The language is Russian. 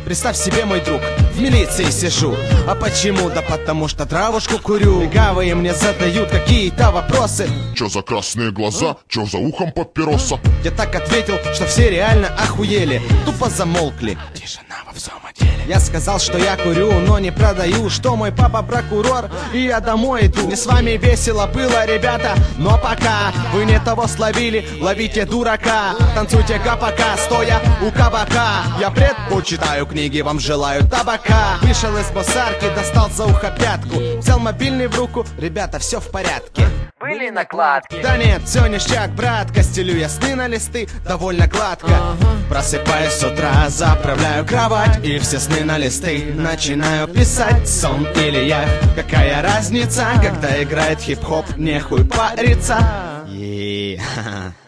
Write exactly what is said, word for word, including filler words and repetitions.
Представь себе, мой друг, в милиции сижу. А почему? Да потому что травушку курю. Легавые мне задают какие-то вопросы. Чё за красные глаза? Чё за ухом папироса? Я так ответил, что все реально охуели. Тупо замолкли. Тишина во всем отделе. Я сказал, что я курю, но не продаю. Что мой папа прокурор, и я домой иду. Мне с вами весело было, ребята, но пока вы не того словили, ловите дурака. Танцуйте гапака, стоя у кабака. Я предпочитаю книги, вам желаю табака. Вышел из мусорки, достал за ухо пятку. Взял мобильный в руку, ребята, все в порядке. Были накладки? Да нет, все ништяк, брат. Костелю я сны на листы, довольно гладко. Просыпаюсь с утра, заправляю кровать, и все сны на листы начинаю писать. Сон или я, какая разница? Когда играет хип-хоп, нехуй париться.